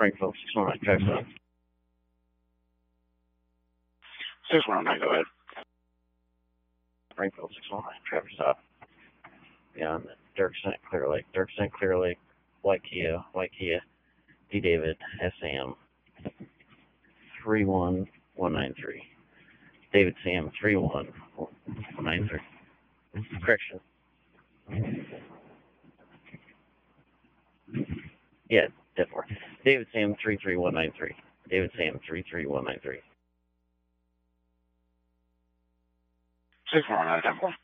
Springfield, 619, traffic stop. 619, go ahead. Springfield, 619, traffic stop. Beyond Dirksen, Clear Lake, White Kia, D. David, Sam, 31193. David Sam, 31193. Correction. Yeah, 10-4. David Sam, 33193. David Sam, 33193. 619, 10-4.